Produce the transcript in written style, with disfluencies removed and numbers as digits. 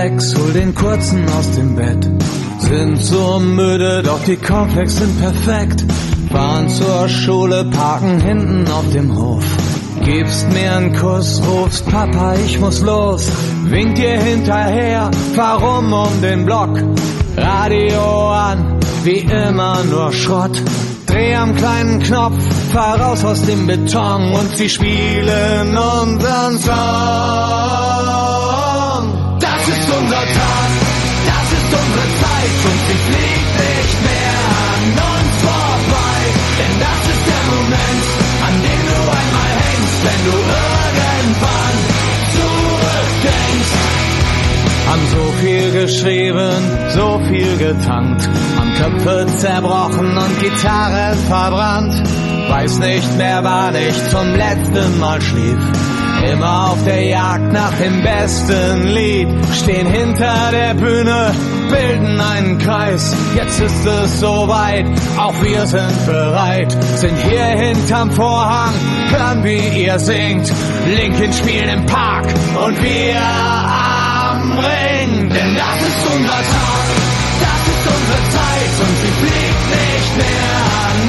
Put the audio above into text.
6, hol den Kurzen aus dem Bett. Sind so müde, doch die Cornflakes sind perfekt. Fahren zur Schule, parken hinten auf dem Hof. Gibst mir einen Kuss, rufst Papa, ich muss los. Winkt dir hinterher, fahr rum um den Block. Radio an, wie immer nur Schrott. Dreh am kleinen Knopf, fahr raus aus dem Beton und sie spielen unseren Song. Das ist unser Tag, das ist unsere Zeit und sie fliegt nicht mehr an uns vorbei. Denn das ist der Moment, an dem du einmal hängst, wenn du irgendwann zurückdenkst. Haben so viel geschrieben, so viel getankt, haben Köpfe zerbrochen und Gitarren verbrannt. Weiß nicht mehr, wann ich zum letzten Mal schlief. Immer auf der Jagd nach dem besten Lied. Stehen hinter der Bühne, bilden einen Kreis. Jetzt ist es soweit, auch wir sind bereit. Sind hier hinterm Vorhang, hören wie ihr singt. Linkin spielt im Park und wir am Ring. Denn das ist unser Tag, das ist unsere Zeit und sie fliegt nicht mehr an